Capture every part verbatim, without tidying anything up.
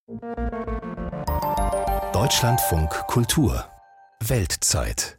Deutschlandfunk Kultur Weltzeit.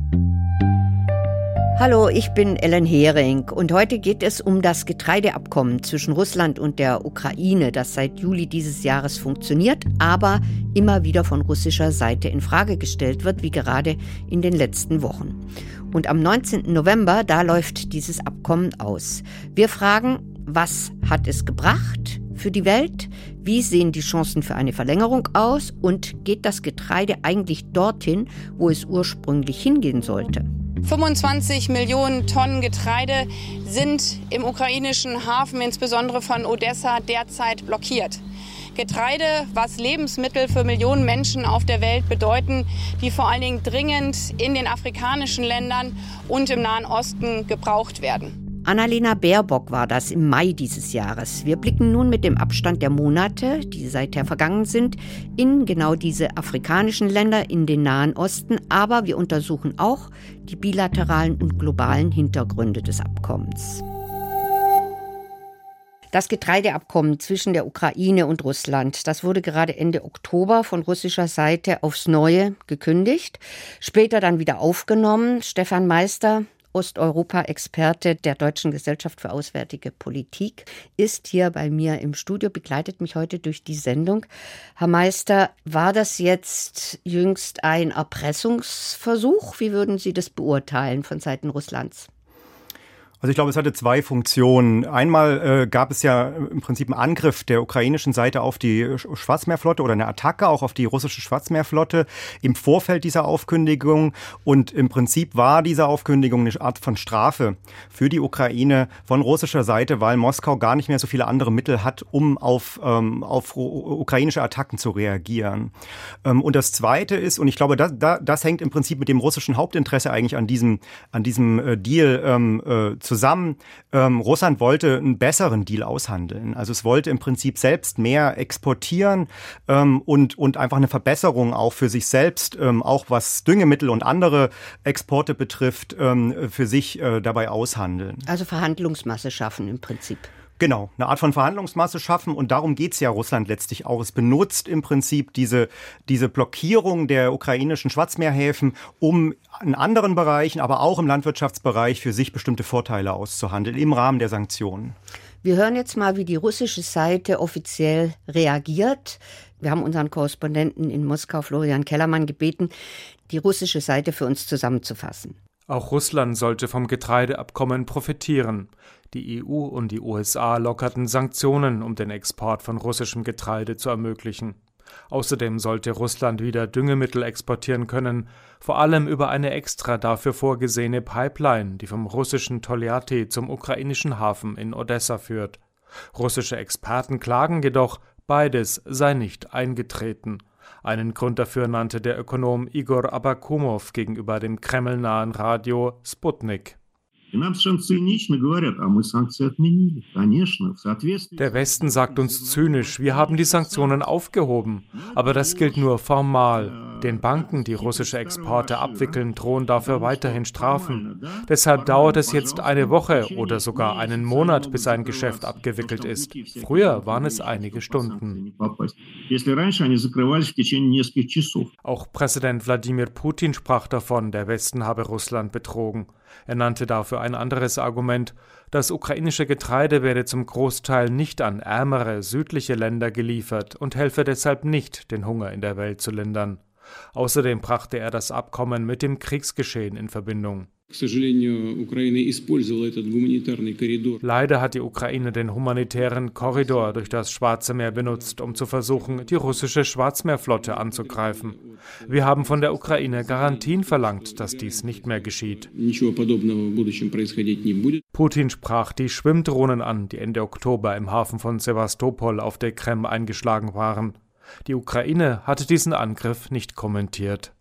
Hallo, ich bin Ellen Hering und heute geht es um das Getreideabkommen zwischen Russland und der Ukraine, das seit Juli dieses Jahres funktioniert, aber immer wieder von russischer Seite in Frage gestellt wird, wie gerade in den letzten Wochen. Und am neunzehnten November, da läuft dieses Abkommen aus. Wir fragen, was hat es gebracht für die Welt? Wie sehen die Chancen für eine Verlängerung aus? Und geht das Getreide eigentlich dorthin, wo es ursprünglich hingehen sollte? fünfundzwanzig Millionen Tonnen Getreide sind im ukrainischen Hafen, insbesondere von Odessa, derzeit blockiert. Getreide, was Lebensmittel für Millionen Menschen auf der Welt bedeuten, die vor allen Dingen dringend in den afrikanischen Ländern und im Nahen Osten gebraucht werden. Annalena Baerbock war das im Mai dieses Jahres. Wir blicken nun mit dem Abstand der Monate, die seither vergangen sind, in genau diese afrikanischen Länder, in den Nahen Osten. Aber wir untersuchen auch die bilateralen und globalen Hintergründe des Abkommens. Das Getreideabkommen zwischen der Ukraine und Russland, das wurde gerade Ende Oktober von russischer Seite aufs Neue gekündigt, später dann wieder aufgenommen. Stefan Meister, Osteuropa-Experte der Deutschen Gesellschaft für Auswärtige Politik, ist hier bei mir im Studio, begleitet mich heute durch die Sendung. Herr Meister, war das jetzt jüngst ein Erpressungsversuch? Wie würden Sie das beurteilen von Seiten Russlands? Also ich glaube, es hatte zwei Funktionen. Einmal äh, gab es ja im Prinzip einen Angriff der ukrainischen Seite auf die Schwarzmeerflotte oder eine Attacke auch auf die russische Schwarzmeerflotte im Vorfeld dieser Aufkündigung. Und im Prinzip war diese Aufkündigung eine Art von Strafe für die Ukraine von russischer Seite, weil Moskau gar nicht mehr so viele andere Mittel hat, um auf, ähm, auf ukrainische Attacken zu reagieren. Ähm, und das Zweite ist, und ich glaube, das, das hängt im Prinzip mit dem russischen Hauptinteresse eigentlich an diesem, an diesem äh, Deal ähm, äh, zusammen. Ähm, Russland wollte einen besseren Deal aushandeln. Also es wollte im Prinzip selbst mehr exportieren ähm, und, und einfach eine Verbesserung auch für sich selbst, ähm, auch was Düngemittel und andere Exporte betrifft, ähm, für sich äh, dabei aushandeln. Also Verhandlungsmasse schaffen im Prinzip. Genau, eine Art von Verhandlungsmasse schaffen und darum geht's ja Russland letztlich auch. Es benutzt im Prinzip diese, diese Blockierung der ukrainischen Schwarzmeerhäfen, um in anderen Bereichen, aber auch im Landwirtschaftsbereich für sich bestimmte Vorteile auszuhandeln im Rahmen der Sanktionen. Wir hören jetzt mal, wie die russische Seite offiziell reagiert. Wir haben unseren Korrespondenten in Moskau, Florian Kellermann, gebeten, die russische Seite für uns zusammenzufassen. Auch Russland sollte vom Getreideabkommen profitieren. Die E U und die U S A lockerten Sanktionen, um den Export von russischem Getreide zu ermöglichen. Außerdem sollte Russland wieder Düngemittel exportieren können, vor allem über eine extra dafür vorgesehene Pipeline, die vom russischen Tolyatti zum ukrainischen Hafen in Odessa führt. Russische Experten klagen jedoch, beides sei nicht eingetreten. Einen Grund dafür nannte der Ökonom Igor Abakumow gegenüber dem kremlnahen Radio Sputnik. Der Westen sagt uns zynisch, wir haben die Sanktionen aufgehoben. Aber das gilt nur formal. Den Banken, die russische Exporte abwickeln, drohen dafür weiterhin Strafen. Deshalb dauert es jetzt eine Woche oder sogar einen Monat, bis ein Geschäft abgewickelt ist. Früher waren es einige Stunden. Auch Präsident Wladimir Putin sprach davon, der Westen habe Russland betrogen. Er nannte dafür ein anderes Argument. Das ukrainische Getreide werde zum Großteil nicht an ärmere, südliche Länder geliefert und helfe deshalb nicht, den Hunger in der Welt zu lindern. Außerdem brachte er das Abkommen mit dem Kriegsgeschehen in Verbindung. Leider hat die Ukraine den humanitären Korridor durch das Schwarze Meer benutzt, um zu versuchen, die russische Schwarzmeerflotte anzugreifen. Wir haben von der Ukraine Garantien verlangt, dass dies nicht mehr geschieht. Putin sprach die Schwimmdrohnen an, die Ende Oktober im Hafen von Sewastopol auf der Krim eingeschlagen waren. Die Ukraine hatte diesen Angriff nicht kommentiert.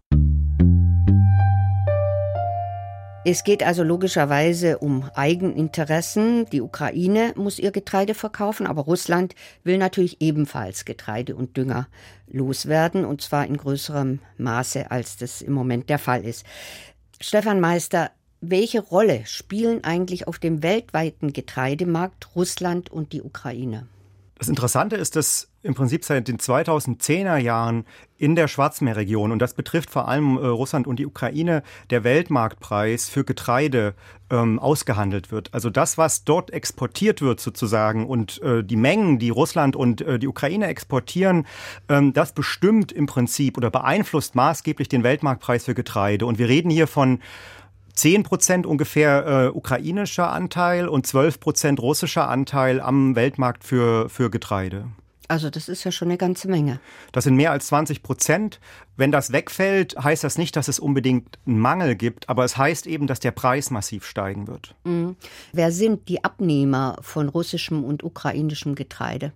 Es geht also logischerweise um Eigeninteressen. Die Ukraine muss ihr Getreide verkaufen, aber Russland will natürlich ebenfalls Getreide und Dünger loswerden, und zwar in größerem Maße, als das im Moment der Fall ist. Stefan Meister, welche Rolle spielen eigentlich auf dem weltweiten Getreidemarkt Russland und die Ukraine? Das Interessante ist, dass im Prinzip seit den zweitausendzehner Jahren in der Schwarzmeerregion, und das betrifft vor allem äh, Russland und die Ukraine, der Weltmarktpreis für Getreide ähm, ausgehandelt wird. Also das, was dort exportiert wird sozusagen, und äh, die Mengen, die Russland und äh, die Ukraine exportieren, ähm, das bestimmt im Prinzip oder beeinflusst maßgeblich den Weltmarktpreis für Getreide. Und wir reden hier von zehn Prozent ungefähr äh, ukrainischer Anteil und zwölf Prozent russischer Anteil am Weltmarkt für, für Getreide. Also das ist ja schon eine ganze Menge. Das sind mehr als zwanzig Prozent. Wenn das wegfällt, heißt das nicht, dass es unbedingt einen Mangel gibt, aber es heißt eben, dass der Preis massiv steigen wird. Mhm. Wer sind die Abnehmer von russischem und ukrainischem Getreide?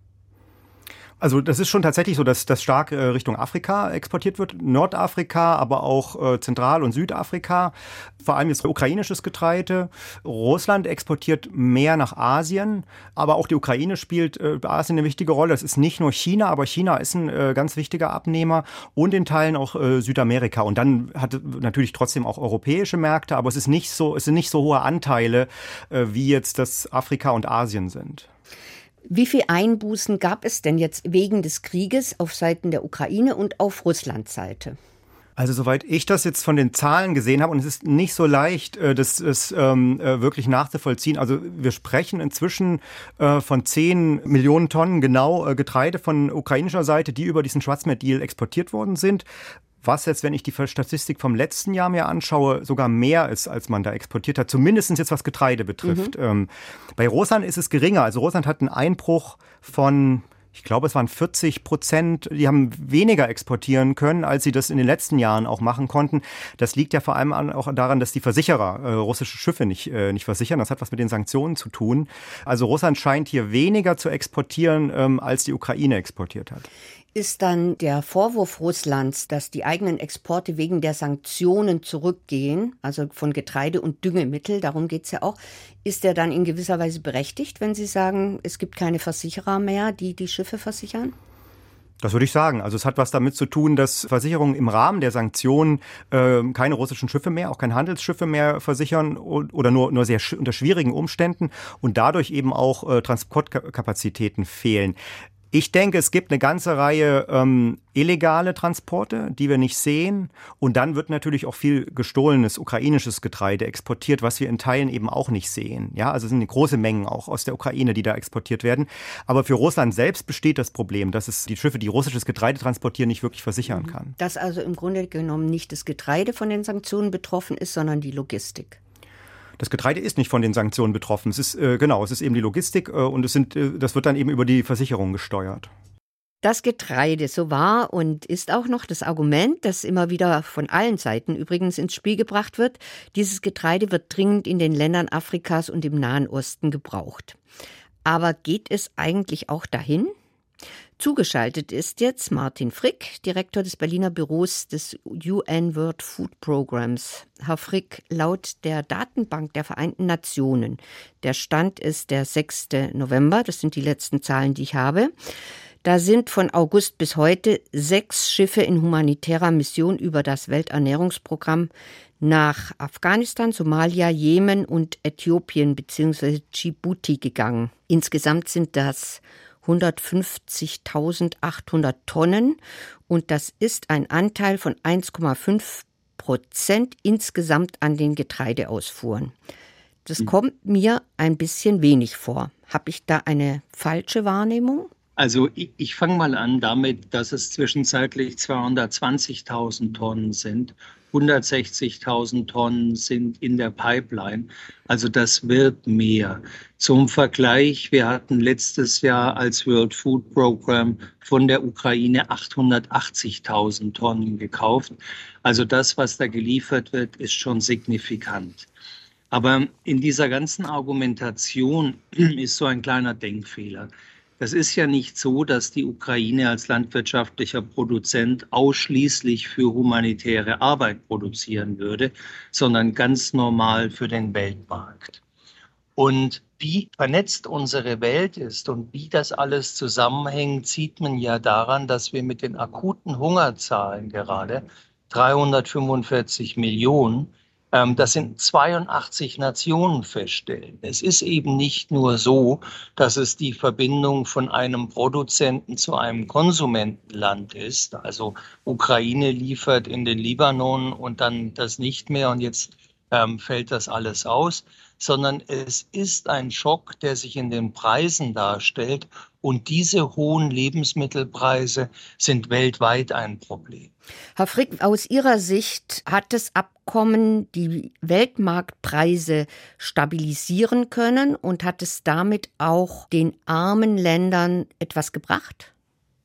Also das ist schon tatsächlich so, dass das stark äh, Richtung Afrika exportiert wird. Nordafrika, aber auch äh, Zentral- und Südafrika. Vor allem jetzt ukrainisches Getreide. Russland exportiert mehr nach Asien. Aber auch die Ukraine spielt äh, bei Asien eine wichtige Rolle. Es ist nicht nur China, aber China ist ein äh, ganz wichtiger Abnehmer. Und in Teilen auch äh, Südamerika. Und dann hat es natürlich trotzdem auch europäische Märkte. Aber es ist nicht so, es sind nicht so hohe Anteile, äh, wie jetzt das Afrika und Asien sind. Wie viel Einbußen gab es denn jetzt wegen des Krieges auf Seiten der Ukraine und auf Russlands Seite? Also soweit ich das jetzt von den Zahlen gesehen habe, und es ist nicht so leicht, das ist ähm, wirklich nachzuvollziehen. Also wir sprechen inzwischen äh, von zehn Millionen Tonnen genau äh, Getreide von ukrainischer Seite, die über diesen Schwarzmeerdeal exportiert worden sind. Was jetzt, wenn ich die Statistik vom letzten Jahr mir anschaue, sogar mehr ist, als man da exportiert hat. Zumindest jetzt was Getreide betrifft. Mhm. Ähm, bei Russland ist es geringer. Also Russland hat einen Einbruch von, ich glaube, es waren vierzig Prozent. Die haben weniger exportieren können, als sie das in den letzten Jahren auch machen konnten. Das liegt ja vor allem an, auch daran, dass die Versicherer äh, russische Schiffe nicht, äh, nicht versichern. Das hat was mit den Sanktionen zu tun. Also Russland scheint hier weniger zu exportieren, ähm, als die Ukraine exportiert hat. Ist dann der Vorwurf Russlands, dass die eigenen Exporte wegen der Sanktionen zurückgehen, also von Getreide und Düngemittel, darum geht es ja auch, ist der dann in gewisser Weise berechtigt, wenn Sie sagen, es gibt keine Versicherer mehr, die die Schiffe versichern? Das würde ich sagen. Also es hat was damit zu tun, dass Versicherungen im Rahmen der Sanktionen äh, keine russischen Schiffe mehr, auch keine Handelsschiffe mehr versichern oder nur, nur sehr sch- unter schwierigen Umständen und dadurch eben auch äh, Transportkapazitäten fehlen. Ich denke, es gibt eine ganze Reihe ähm, illegale Transporte, die wir nicht sehen. Und dann wird natürlich auch viel gestohlenes ukrainisches Getreide exportiert, was wir in Teilen eben auch nicht sehen. Ja, also es sind große Mengen auch aus der Ukraine, die da exportiert werden. Aber für Russland selbst besteht das Problem, dass es die Schiffe, die russisches Getreide transportieren, nicht wirklich versichern kann. Dass also im Grunde genommen nicht das Getreide von den Sanktionen betroffen ist, sondern die Logistik. Das Getreide ist nicht von den Sanktionen betroffen. Es ist äh, genau, es ist eben die Logistik äh, und es sind, äh, das wird dann eben über die Versicherung gesteuert. Das Getreide, so war und ist auch noch das Argument, das immer wieder von allen Seiten übrigens ins Spiel gebracht wird. Dieses Getreide wird dringend in den Ländern Afrikas und im Nahen Osten gebraucht. Aber geht es eigentlich auch dahin? Zugeschaltet ist jetzt Martin Frick, Direktor des Berliner Büros des U N World Food Programs. Herr Frick, laut der Datenbank der Vereinten Nationen, der Stand ist der sechster November, das sind die letzten Zahlen, die ich habe, da sind von August bis heute sechs Schiffe in humanitärer Mission über das Welternährungsprogramm nach Afghanistan, Somalia, Jemen und Äthiopien bzw. Djibouti gegangen. Insgesamt sind das hundertfünfzigtausendachthundert Tonnen und das ist ein Anteil von eins Komma fünf Prozent insgesamt an den Getreideausfuhren. Das kommt mir ein bisschen wenig vor. Habe ich da eine falsche Wahrnehmung? Also ich, ich fange mal an damit, dass es zwischenzeitlich zweihundertzwanzigtausend Tonnen sind. hundertsechzigtausend Tonnen sind in der Pipeline. Also das wird mehr. Zum Vergleich, wir hatten letztes Jahr als World Food Program von der Ukraine achthundertachtzigtausend Tonnen gekauft. Also das, was da geliefert wird, ist schon signifikant. Aber in dieser ganzen Argumentation ist so ein kleiner Denkfehler. Das ist ja nicht so, dass die Ukraine als landwirtschaftlicher Produzent ausschließlich für humanitäre Arbeit produzieren würde, sondern ganz normal für den Weltmarkt. Und wie vernetzt unsere Welt ist und wie das alles zusammenhängt, sieht man ja daran, dass wir mit den akuten Hungerzahlen gerade dreihundertfünfundvierzig Millionen Das sind zweiundachtzig Nationen feststellen. Es ist eben nicht nur so, dass es die Verbindung von einem Produzenten zu einem Konsumentenland ist. Also Ukraine liefert in den Libanon und dann das nicht mehr und jetzt ähm, fällt das alles aus, sondern es ist ein Schock, der sich in den Preisen darstellt. Und diese hohen Lebensmittelpreise sind weltweit ein Problem. Herr Frick, aus Ihrer Sicht hat das Abkommen die Weltmarktpreise stabilisieren können und hat es damit auch den armen Ländern etwas gebracht?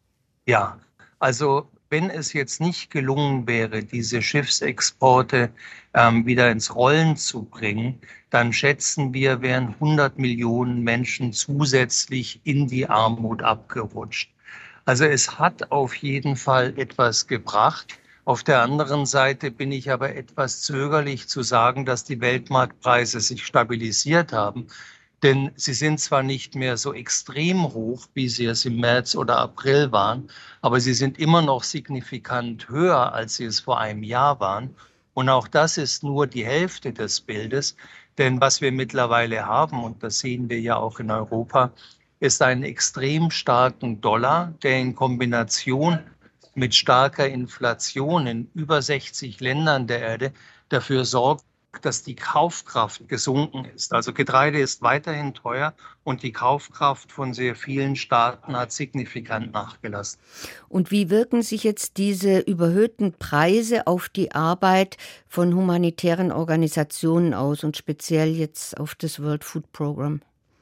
Ja, also wenn es jetzt nicht gelungen wäre, diese Schiffsexporte ähm, wieder ins Rollen zu bringen, dann schätzen wir, wären hundert Millionen Menschen zusätzlich in die Armut abgerutscht. Also es hat auf jeden Fall etwas gebracht. Auf der anderen Seite bin ich aber etwas zögerlich zu sagen, dass die Weltmarktpreise sich stabilisiert haben. Denn sie sind zwar nicht mehr so extrem hoch, wie sie es im März oder April waren, aber sie sind immer noch signifikant höher, als sie es vor einem Jahr waren. Und auch das ist nur die Hälfte des Bildes. Denn was wir mittlerweile haben, und das sehen wir ja auch in Europa, ist einen extrem starken Dollar, der in Kombination mit starker Inflation in über sechzig Ländern der Erde dafür sorgt, dass die Kaufkraft gesunken ist. Also Getreide ist weiterhin teuer und die Kaufkraft von sehr vielen Staaten hat signifikant nachgelassen. Und wie wirken sich jetzt diese überhöhten Preise auf die Arbeit von humanitären Organisationen aus und speziell jetzt auf das World Food Program?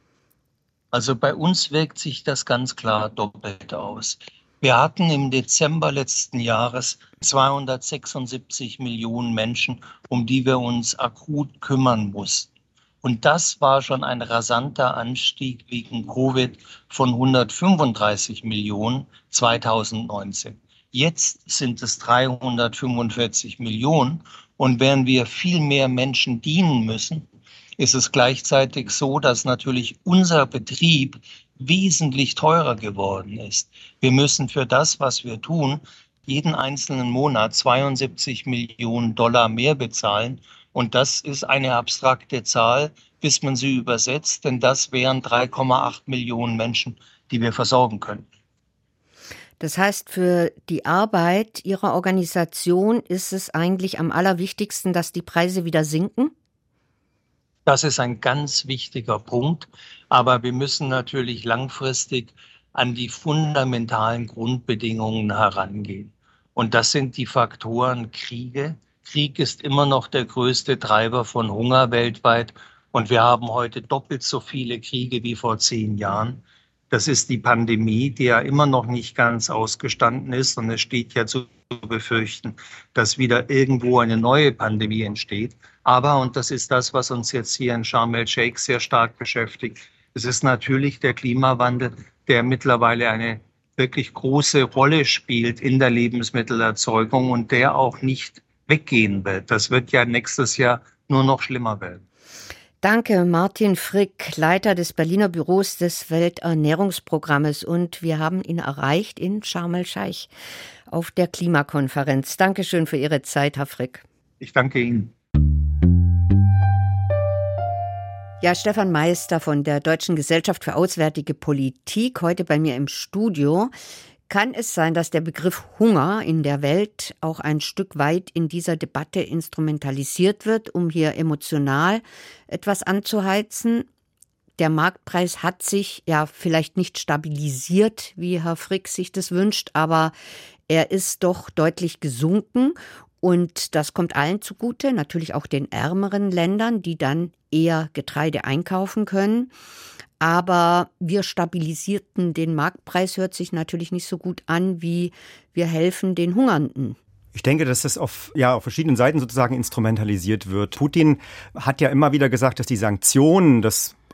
Also bei uns wirkt sich das ganz klar doppelt aus. Wir hatten im Dezember letzten Jahres zweihundertsechsundsiebzig Millionen Menschen, um die wir uns akut kümmern mussten. Und das war schon ein rasanter Anstieg wegen Covid von hundertfünfunddreißig Millionen zweitausendneunzehn. Jetzt sind es dreihundertfünfundvierzig Millionen und während wir viel mehr Menschen dienen müssen, ist es gleichzeitig so, dass natürlich unser Betrieb wesentlich teurer geworden ist. Wir müssen für das, was wir tun, jeden einzelnen Monat zweiundsiebzig Millionen Dollar mehr bezahlen. Und das ist eine abstrakte Zahl, bis man sie übersetzt, denn das wären drei Komma acht Millionen Menschen, die wir versorgen können. Das heißt, für die Arbeit Ihrer Organisation ist es eigentlich am allerwichtigsten, dass die Preise wieder sinken? Das ist ein ganz wichtiger Punkt, aber wir müssen natürlich langfristig an die fundamentalen Grundbedingungen herangehen. Und das sind die Faktoren Kriege. Krieg ist immer noch der größte Treiber von Hunger weltweit und wir haben heute doppelt so viele Kriege wie vor zehn Jahren. Das ist die Pandemie, die ja immer noch nicht ganz ausgestanden ist und es steht ja zu befürchten, dass wieder irgendwo eine neue Pandemie entsteht. Aber, und das ist das, was uns jetzt hier in Sharm el-Sheikh sehr stark beschäftigt, es ist natürlich der Klimawandel, der mittlerweile eine wirklich große Rolle spielt in der Lebensmittelerzeugung und der auch nicht weggehen wird. Das wird ja nächstes Jahr nur noch schlimmer werden. Danke, Martin Frick, Leiter des Berliner Büros des Welternährungsprogrammes. Und wir haben ihn erreicht in Sharm el-Sheikh auf der Klimakonferenz. Dankeschön für Ihre Zeit, Herr Frick. Ich danke Ihnen. Ja, Stefan Meister von der Deutschen Gesellschaft für Auswärtige Politik, heute bei mir im Studio. Kann es sein, dass der Begriff Hunger in der Welt auch ein Stück weit in dieser Debatte instrumentalisiert wird, um hier emotional etwas anzuheizen? Der Marktpreis hat sich ja vielleicht nicht stabilisiert, wie Herr Frick sich das wünscht, aber er ist doch deutlich gesunken. Und das kommt allen zugute, natürlich auch den ärmeren Ländern, die dann eher Getreide einkaufen können. Aber wir stabilisierten den Marktpreis, hört sich natürlich nicht so gut an, wie wir helfen den Hungernden. Ich denke, dass das auf, ja, auf verschiedenen Seiten sozusagen instrumentalisiert wird. Putin hat ja immer wieder gesagt, dass die Sanktionen, das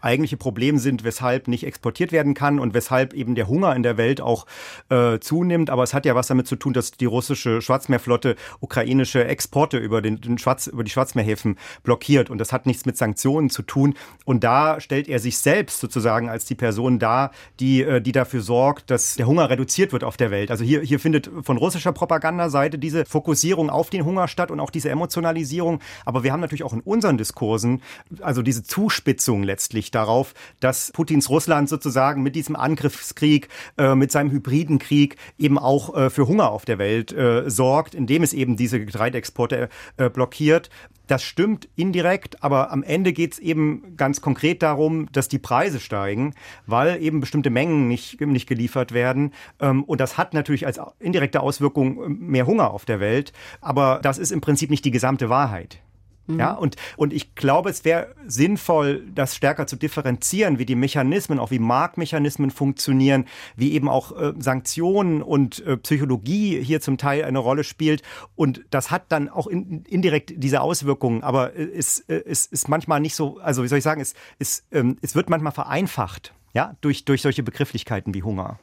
eigentliche Problem sind, weshalb nicht exportiert werden kann und weshalb eben der Hunger in der Welt auch äh, zunimmt. Aber es hat ja was damit zu tun, dass die russische Schwarzmeerflotte ukrainische Exporte über, den, den Schwarz, über die Schwarzmeerhäfen blockiert. Und das hat nichts mit Sanktionen zu tun. Und da stellt er sich selbst sozusagen als die Person dar, die, die dafür sorgt, dass der Hunger reduziert wird auf der Welt. Also hier, hier findet von russischer Propagandaseite diese Fokussierung auf den Hunger statt und auch diese Emotionalisierung. Aber wir haben natürlich auch in unseren Diskursen also diese Zuspitzung letztlich darauf, dass Putins Russland sozusagen mit diesem Angriffskrieg, äh, mit seinem hybriden Krieg eben auch äh, für Hunger auf der Welt äh, sorgt, indem es eben diese Getreideexporte äh, blockiert. Das stimmt indirekt, aber am Ende geht es eben ganz konkret darum, dass die Preise steigen, weil eben bestimmte Mengen nicht, nicht geliefert werden. Und das hat natürlich als indirekte Auswirkung mehr Hunger auf der Welt. Aber das ist im Prinzip nicht die gesamte Wahrheit. Ja, und, und ich glaube, es wäre sinnvoll, das stärker zu differenzieren, wie die Mechanismen, auch wie Marktmechanismen funktionieren, wie eben auch äh, Sanktionen und äh, Psychologie hier zum Teil eine Rolle spielt. Und das hat dann auch in, indirekt diese Auswirkungen. Aber es, es ist manchmal nicht so, also wie soll ich sagen, es, es, ähm, es wird manchmal vereinfacht, ja, durch, durch solche Begrifflichkeiten wie Hunger.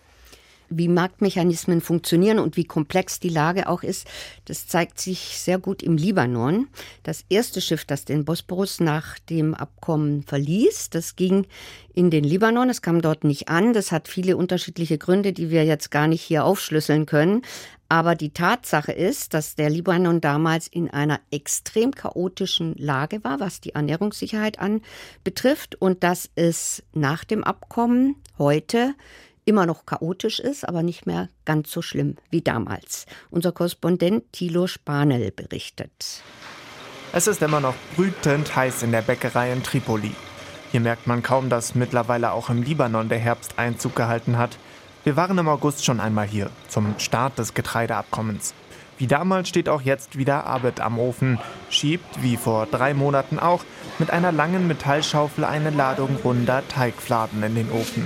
Wie Marktmechanismen funktionieren und wie komplex die Lage auch ist, das zeigt sich sehr gut im Libanon. Das erste Schiff, das den Bosporus nach dem Abkommen verließ, das ging in den Libanon. Es kam dort nicht an. Das hat viele unterschiedliche Gründe, die wir jetzt gar nicht hier aufschlüsseln können. Aber die Tatsache ist, dass der Libanon damals in einer extrem chaotischen Lage war, was die Ernährungssicherheit anbetrifft, und dass es nach dem Abkommen heute immer noch chaotisch ist, aber nicht mehr ganz so schlimm wie damals. Unser Korrespondent Thilo Spanel berichtet. Es ist immer noch brütend heiß in der Bäckerei in Tripoli. Hier merkt man kaum, dass mittlerweile auch im Libanon der Herbst Einzug gehalten hat. Wir waren im August schon einmal hier, zum Start des Getreideabkommens. Wie damals steht auch jetzt wieder Abed am Ofen, schiebt, wie vor drei Monaten auch, mit einer langen Metallschaufel eine Ladung runder Teigfladen in den Ofen.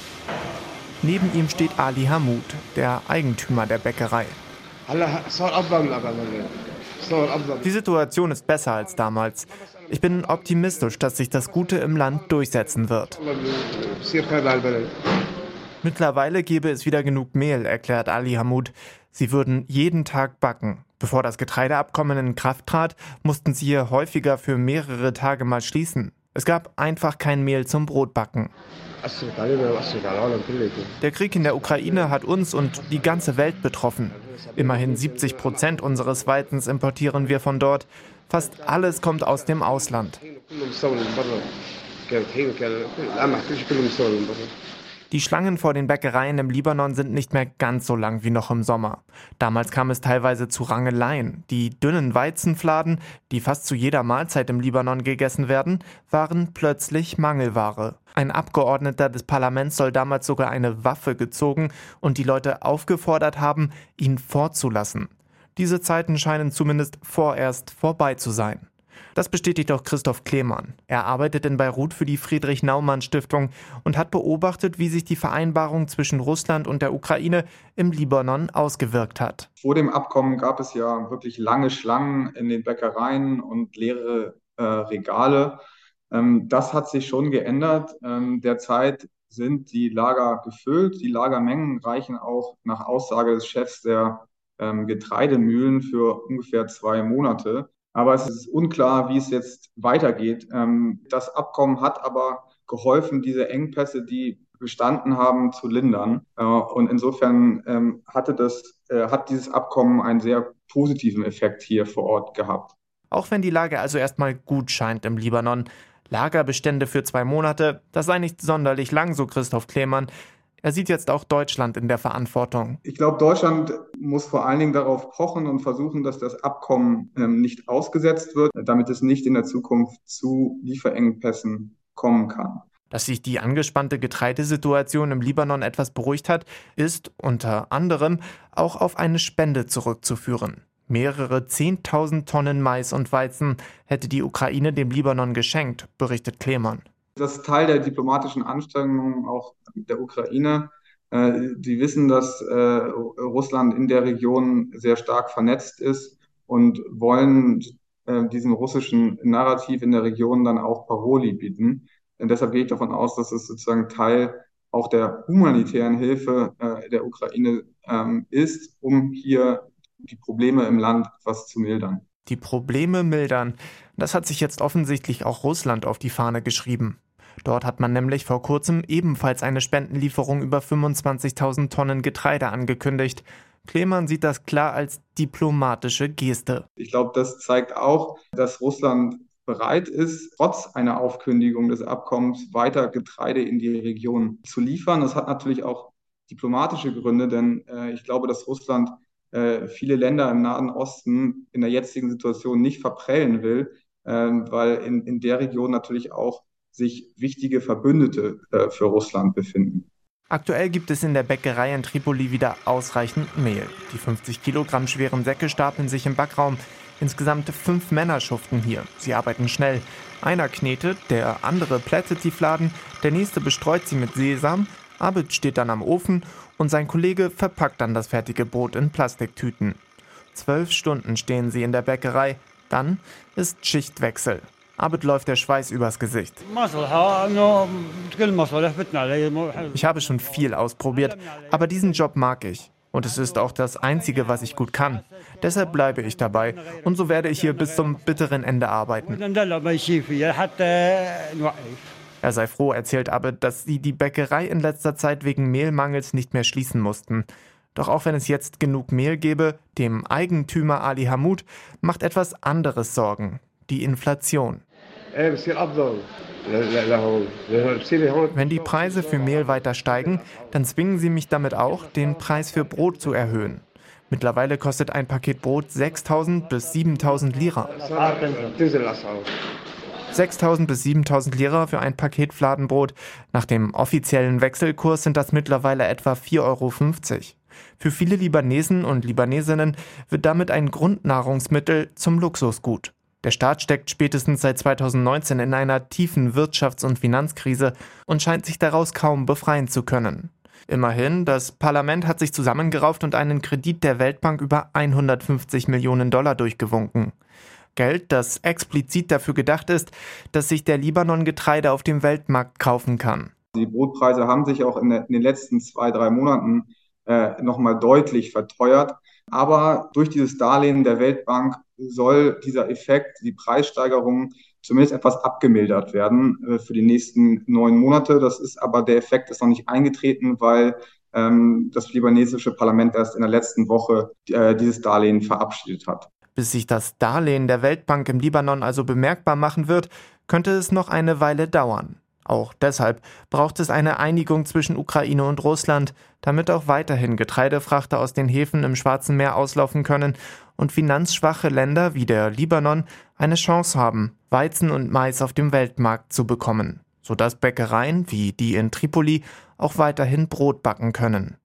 Neben ihm steht Ali Hamoud, der Eigentümer der Bäckerei. Die Situation ist besser als damals. Ich bin optimistisch, dass sich das Gute im Land durchsetzen wird. Mittlerweile gäbe es wieder genug Mehl, erklärt Ali Hamoud. Sie würden jeden Tag backen. Bevor das Getreideabkommen in Kraft trat, mussten sie hier häufiger für mehrere Tage mal schließen. Es gab einfach kein Mehl zum Brotbacken. Der Krieg in der Ukraine hat uns und die ganze Welt betroffen. Immerhin siebzig Prozent unseres Weizens importieren wir von dort. Fast alles kommt aus dem Ausland. Die Schlangen vor den Bäckereien im Libanon sind nicht mehr ganz so lang wie noch im Sommer. Damals kam es teilweise zu Rangeleien. Die dünnen Weizenfladen, die fast zu jeder Mahlzeit im Libanon gegessen werden, waren plötzlich Mangelware. Ein Abgeordneter des Parlaments soll damals sogar eine Waffe gezogen und die Leute aufgefordert haben, ihn fortzulassen. Diese Zeiten scheinen zumindest vorerst vorbei zu sein. Das bestätigt auch Christoph Klemann. Er arbeitet in Beirut für die Friedrich-Naumann-Stiftung und hat beobachtet, wie sich die Vereinbarung zwischen Russland und der Ukraine im Libanon ausgewirkt hat. Vor dem Abkommen gab es ja wirklich lange Schlangen in den Bäckereien und leere äh, Regale. Ähm, das hat sich schon geändert. Ähm, derzeit sind die Lager gefüllt. Die Lagermengen reichen auch nach Aussage des Chefs der ähm, Getreidemühlen für ungefähr zwei Monate. Aber es ist unklar, wie es jetzt weitergeht. Das Abkommen hat aber geholfen, diese Engpässe, die bestanden haben, zu lindern. Und insofern hatte das, hat dieses Abkommen einen sehr positiven Effekt hier vor Ort gehabt. Auch wenn die Lage also erstmal gut scheint im Libanon. Lagerbestände für zwei Monate, das sei nicht sonderlich lang, so Christoph Klemann. Er sieht jetzt auch Deutschland in der Verantwortung. Ich glaube, Deutschland muss vor allen Dingen darauf pochen und versuchen, dass das Abkommen ähm, nicht ausgesetzt wird, damit es nicht in der Zukunft zu Lieferengpässen kommen kann. Dass sich die angespannte Getreidesituation im Libanon etwas beruhigt hat, ist unter anderem auch auf eine Spende zurückzuführen. Mehrere zehntausend Tonnen Mais und Weizen hätte die Ukraine dem Libanon geschenkt, berichtet Klemann. Das ist Teil der diplomatischen Anstrengungen auch der Ukraine. Die wissen, dass Russland in der Region sehr stark vernetzt ist und wollen diesem russischen Narrativ in der Region dann auch Paroli bieten. Und deshalb gehe ich davon aus, dass es sozusagen Teil auch der humanitären Hilfe äh, der Ukraine ähm, ist, um hier die Probleme im Land etwas zu mildern. Die Probleme mildern. Das hat sich jetzt offensichtlich auch Russland auf die Fahne geschrieben. Dort hat man nämlich vor kurzem ebenfalls eine Spendenlieferung über fünfundzwanzigtausend Tonnen Getreide angekündigt. Klemann sieht das klar als diplomatische Geste. Ich glaube, das zeigt auch, dass Russland bereit ist, trotz einer Aufkündigung des Abkommens weiter Getreide in die Region zu liefern. Das hat natürlich auch diplomatische Gründe, denn äh, ich glaube, dass Russland äh, viele Länder im Nahen Osten in der jetzigen Situation nicht verprellen will, äh, weil in, in der Region natürlich auch sich wichtige Verbündete äh, für Russland befinden. Aktuell gibt es in der Bäckerei in Tripoli wieder ausreichend Mehl. Die fünfzig Kilogramm schweren Säcke stapeln sich im Backraum. Insgesamt fünf Männer schuften hier. Sie arbeiten schnell. Einer knetet, der andere plättet die Fladen, der nächste bestreut sie mit Sesam. Abed steht dann am Ofen und sein Kollege verpackt dann das fertige Brot in Plastiktüten. Zwölf Stunden stehen sie in der Bäckerei. Dann ist Schichtwechsel. Abed läuft der Schweiß übers Gesicht. Ich habe schon viel ausprobiert, aber diesen Job mag ich. Und es ist auch das Einzige, was ich gut kann. Deshalb bleibe ich dabei. Und so werde ich hier bis zum bitteren Ende arbeiten. Er sei froh, erzählt Abed, dass sie die Bäckerei in letzter Zeit wegen Mehlmangels nicht mehr schließen mussten. Doch auch wenn es jetzt genug Mehl gäbe, dem Eigentümer Ali Hamoud macht etwas anderes Sorgen. Die Inflation. Wenn die Preise für Mehl weiter steigen, dann zwingen sie mich damit auch, den Preis für Brot zu erhöhen. Mittlerweile kostet ein Paket Brot sechstausend bis siebentausend Lira. sechstausend bis siebentausend Lira für ein Paket Fladenbrot. Nach dem offiziellen Wechselkurs sind das mittlerweile etwa vier Euro fünfzig. Für viele Libanesen und Libanesinnen wird damit ein Grundnahrungsmittel zum Luxusgut. Der Staat steckt spätestens seit zweitausendneunzehn in einer tiefen Wirtschafts- und Finanzkrise und scheint sich daraus kaum befreien zu können. Immerhin, das Parlament hat sich zusammengerauft und einen Kredit der Weltbank über hundertfünfzig Millionen Dollar durchgewunken. Geld, das explizit dafür gedacht ist, dass sich der Libanon Getreide auf dem Weltmarkt kaufen kann. Die Brotpreise haben sich auch in, der, in den letzten zwei, drei Monaten äh, nochmal deutlich verteuert. Aber durch dieses Darlehen der Weltbank soll dieser Effekt, die Preissteigerung, zumindest etwas abgemildert werden äh, für die nächsten neun Monate. Das ist aber, der Effekt ist noch nicht eingetreten, weil ähm, das libanesische Parlament erst in der letzten Woche äh, dieses Darlehen verabschiedet hat. Bis sich das Darlehen der Weltbank im Libanon also bemerkbar machen wird, könnte es noch eine Weile dauern. Auch deshalb braucht es eine Einigung zwischen Ukraine und Russland, damit auch weiterhin Getreidefrachter aus den Häfen im Schwarzen Meer auslaufen können und finanzschwache Länder wie der Libanon eine Chance haben, Weizen und Mais auf dem Weltmarkt zu bekommen, sodass Bäckereien wie die in Tripoli auch weiterhin Brot backen können.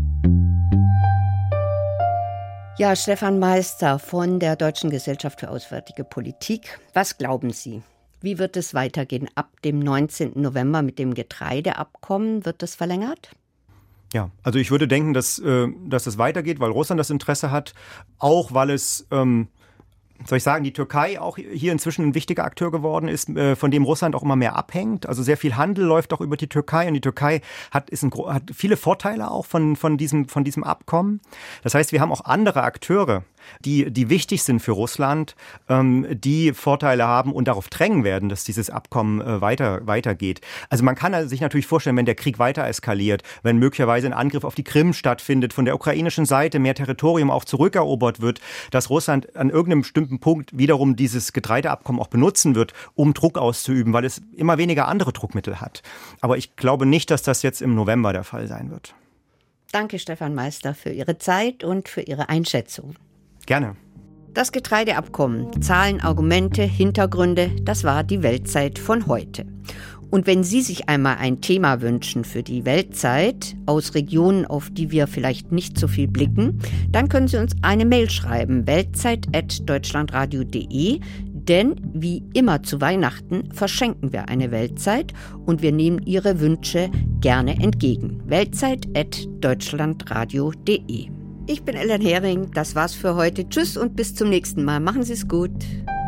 Ja, Stefan Meister von der Deutschen Gesellschaft für Auswärtige Politik. Was glauben Sie? Wie wird es weitergehen ab dem neunzehnten November mit dem Getreideabkommen? Wird das verlängert? Ja, also ich würde denken, dass, äh, dass es weitergeht, weil Russland das Interesse hat, auch weil es, ähm, soll ich sagen, die Türkei auch hier inzwischen ein wichtiger Akteur geworden ist, äh, von dem Russland auch immer mehr abhängt. Also sehr viel Handel läuft auch über die Türkei und die Türkei hat, ist ein, hat viele Vorteile auch von, von, diesem, von diesem Abkommen. Das heißt, wir haben auch andere Akteure, die, die wichtig sind für Russland, ähm, die Vorteile haben und darauf drängen werden, dass dieses Abkommen äh, weiter, weitergeht. Also man kann sich natürlich vorstellen, wenn der Krieg weiter eskaliert, wenn möglicherweise ein Angriff auf die Krim stattfindet, von der ukrainischen Seite mehr Territorium auch zurückerobert wird, dass Russland an irgendeinem bestimmten Punkt wiederum dieses Getreideabkommen auch benutzen wird, um Druck auszuüben, weil es immer weniger andere Druckmittel hat. Aber ich glaube nicht, dass das jetzt im November der Fall sein wird. Danke, Stefan Meister, für Ihre Zeit und für Ihre Einschätzung. Gerne. Das Getreideabkommen, Zahlen, Argumente, Hintergründe, das war die Weltzeit von heute. Und wenn Sie sich einmal ein Thema wünschen für die Weltzeit aus Regionen, auf die wir vielleicht nicht so viel blicken, dann können Sie uns eine Mail schreiben, weltzeit at deutschlandradio punkt de, denn wie immer zu Weihnachten verschenken wir eine Weltzeit und wir nehmen Ihre Wünsche gerne entgegen. weltzeit at deutschlandradio punkt de. Ich bin Ellen Hering, das war's für heute. Tschüss und bis zum nächsten Mal. Machen Sie es gut.